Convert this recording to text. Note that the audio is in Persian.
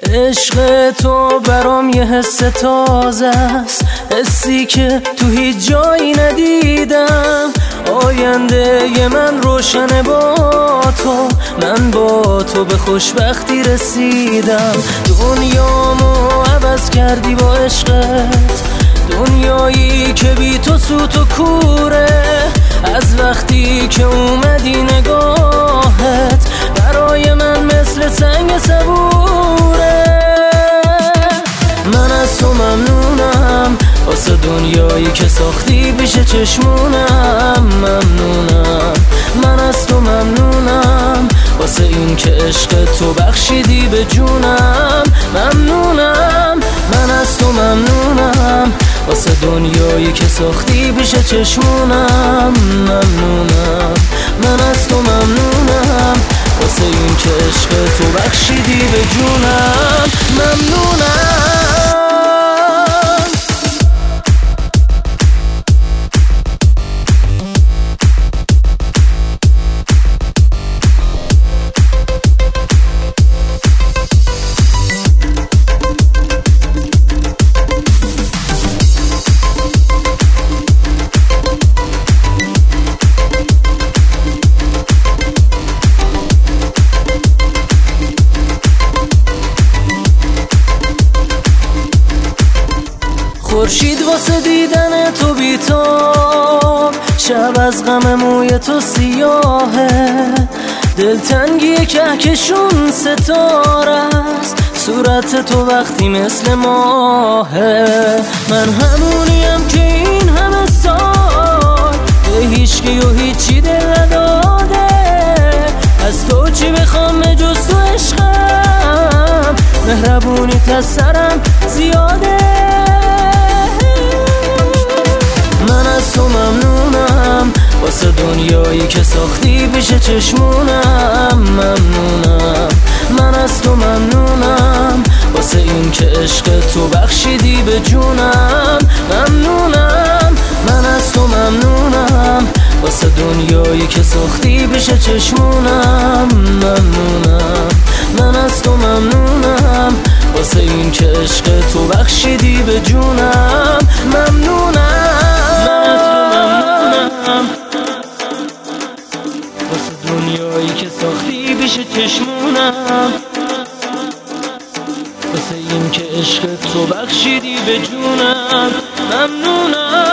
عشق تو برام یه حس تازه است، حسی که تو هیچ جایی ندیدم. آینده من روشنه با تو، من با تو به خوشبختی رسیدم. دنیامو عوض کردی با عشقت، دنیایی که بی تو سوت و کوره. از وقتی که اومدی نگاهت برای من مثل سنگ صبوره. من از تو ممنونم واسه دنیایی که ساختی پیش چشمونم. ممنونم، من از تو ممنونم واسه این که عشق تو بخشیدی به جونم. ممنونم، من از تو ممنونم واسه دنیایی که ساختی پیش چشمونم. ممنونم، من از تو ممنونم واسه این که عشق تو بخشیدی به جونم. ممنونم. خورشید واسه دیدن تو بیتاب، شب از غم موی تو سیاهه. دلتنگی کهکشون ستاره است، صورت تو وقتی مثل ماهه. من همونیم که این همه سال به هیچکی و هیچی دل نداده. از تو چی بخوام جز تو عشقم، مهربونیت از سرم زیاده. من از تو ممنونم واسه دنیایی که ساختی پیش چشمونم. ممنونم، من از تو ممنونم واسه این که عشق تو بخشیدی به جونم. ممنونم، من از تو ممنونم واسه دنیایی که ساختی پیش چشمونم. ممنونم، من از تو ممنونم واسه این که عشق تو بخشیدی به جونم. ممنونم، واسه دنیایی که ساختی پیش چشمونم، واسه این که عشق تو بخشیدی به جونم. ممنونم.